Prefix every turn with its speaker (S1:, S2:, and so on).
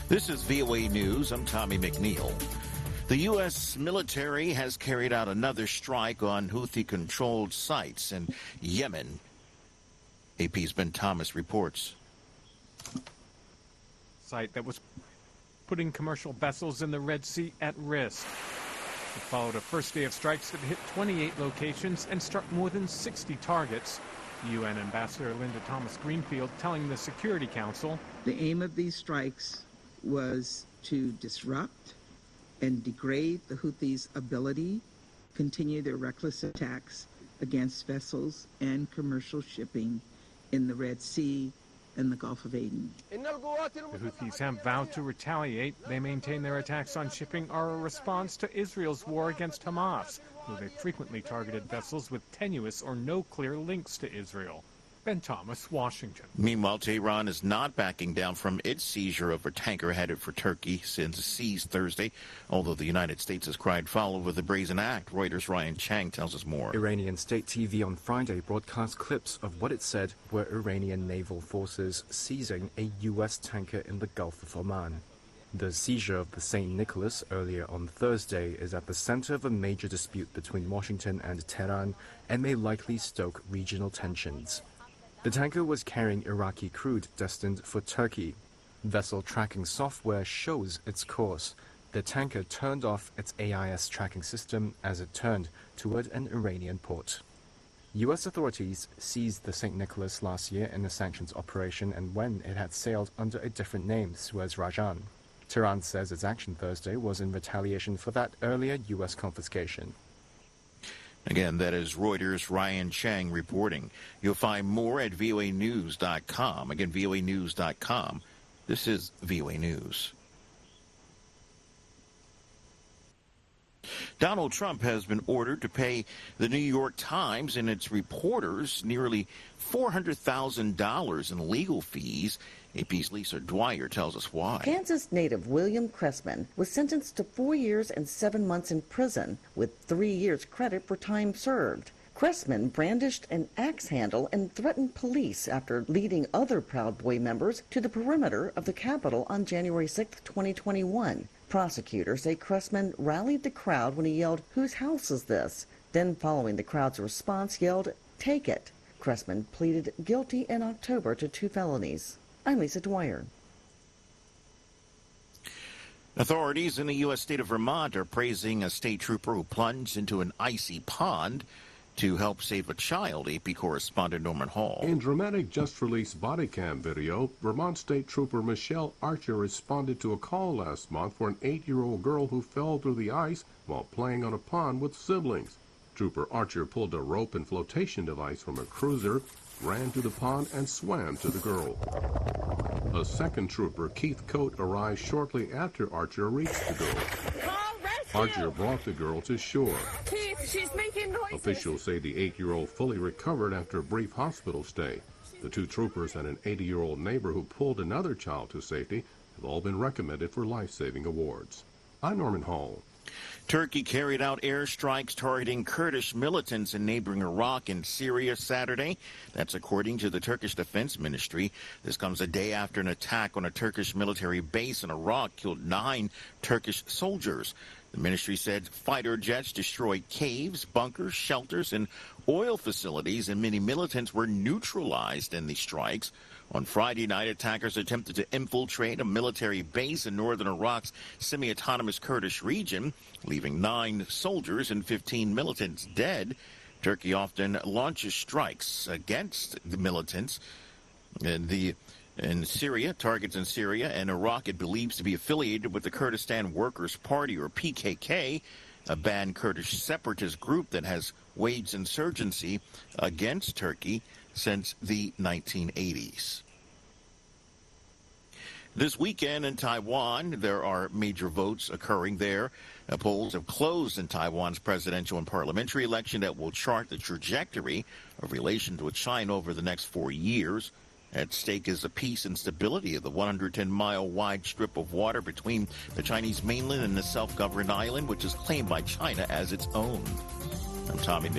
S1: This is VOA News. I'm Tommy McNeil. The U.S. military has carried out another strike on Houthi-controlled sites in Yemen. AP's Ben Thomas reports.
S2: Site that was putting commercial vessels in the Red Sea at risk. It followed a first day of strikes that hit 28 locations and struck more than 60 targets. UN Ambassador Linda Thomas-Greenfield telling the Security Council,
S3: the aim of these strikes was to disrupt and degrade the Houthis' ability to continue their reckless attacks against vessels and commercial shipping in the Red Sea and the Gulf of Aden.
S2: The Houthis have vowed to retaliate. They maintain their attacks on shipping are a response to Israel's war against Hamas, who they frequently targeted vessels with tenuous or no clear links to Israel. Ben Thomas, Washington.
S1: Meanwhile, Tehran is not backing down from its seizure of a tanker headed for Turkey since seized Thursday, although the United States has cried foul over the brazen act. Reuters' Ryan Chang tells us more.
S4: Iranian state TV on Friday broadcast clips of what it said were Iranian naval forces seizing a U.S. tanker in the Gulf of Oman. The seizure of the St. Nicholas earlier on Thursday is at the center of a major dispute between Washington and Tehran and may likely stoke regional tensions. The tanker was carrying Iraqi crude destined for Turkey. Vessel tracking software shows its course. The tanker turned off its AIS tracking system as it turned toward an Iranian port. U.S. authorities seized the St. Nicholas last year in a sanctions operation and when it had sailed under a different name, Suez Rajan. Tehran says its action Thursday was in retaliation for that earlier U.S. confiscation.
S1: Again, that is Reuters' Ryan Chang reporting. You'll find more at voanews.com. Again, voanews.com. This is VOA News. Donald Trump has been ordered to pay the New York Times and its reporters nearly $400,000 in legal fees. AP's Lisa Dwyer tells us why.
S5: Kansas native William Cressman was sentenced to 4 years and 7 months in prison with 3 years credit for time served. Cressman brandished an axe handle and threatened police after leading other Proud Boy members to the perimeter of the Capitol on January 6, 2021. Prosecutors say Cressman rallied the crowd when he yelled, "Whose house is this?" Then, following the crowd's response, yelled, "Take it." Cressman pleaded guilty in October to 2 felonies. I'm Lisa Dwyer.
S1: Authorities in the U.S. state of Vermont are praising a state trooper who plunged into an icy pond to help save a child. AP correspondent Norman Hall.
S6: In dramatic just-released body cam video, Vermont State Trooper Michelle Archer responded to a call last month for an 8-year-old girl who fell through the ice while playing on a pond with siblings. Trooper Archer pulled a rope and flotation device from a cruiser, ran to the pond, and swam to the girl. A second trooper, Keith Coate, arrived shortly after Archer reached the girl. Archer brought the girl to shore.
S7: Keith, she's making noises.
S6: Officials say the 8-year-old fully recovered after a brief hospital stay. The 2 troopers and an 80-year-old neighbor who pulled another child to safety have all been recommended for life-saving awards. I'm Norman Hall.
S1: Turkey carried out airstrikes targeting Kurdish militants in neighboring Iraq and Syria Saturday. That's according to the Turkish Defense Ministry. This comes a day after an attack on a Turkish military base in Iraq killed 9 Turkish soldiers. The ministry said fighter jets destroyed caves, bunkers, shelters, and oil facilities, and many militants were neutralized in the strikes. On Friday night, attackers attempted to infiltrate a military base in northern Iraq's semi-autonomous Kurdish region, leaving 9 soldiers and 15 militants dead. Turkey often launches strikes against the militants in Syria, targets in Syria and Iraq it believes to be affiliated with the Kurdistan Workers' Party, or PKK, a banned Kurdish separatist group that has waged insurgency against Turkey since the 1980s. This weekend in Taiwan, there are major votes occurring there. Polls have closed in Taiwan's presidential and parliamentary election that will chart the trajectory of relations with China over the next 4 years. At stake is the peace and stability of the 110-mile-wide strip of water between the Chinese mainland and the self-governed island, which is claimed by China as its own. I'm Tommy